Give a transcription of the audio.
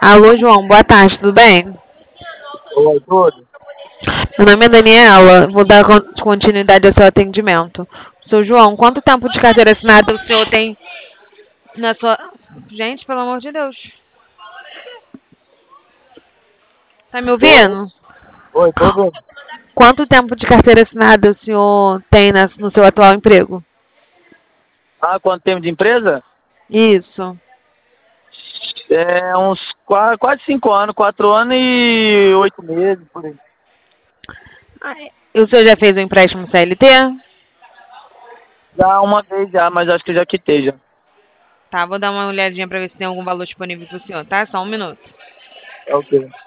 Alô, João, boa tarde, tudo bem? Oi, tudo? Meu nome é Daniela, vou dar continuidade ao seu atendimento. Seu João, quanto tempo de carteira assinada o senhor tem na sua. Gente, pelo amor de Deus. Tá me Oi, ouvindo? oi, tô vendo. Quanto tempo de carteira assinada o senhor tem no seu atual emprego? Ah, quanto tempo de empresa? Isso. É uns quase 5 anos, 4 anos e 8 meses, por aí. E o senhor já fez o empréstimo CLT? Já uma vez já, mas acho que eu já quitei já. Tá, vou dar uma olhadinha pra ver se tem algum valor disponível pro senhor, tá? Só um minuto. É o quê?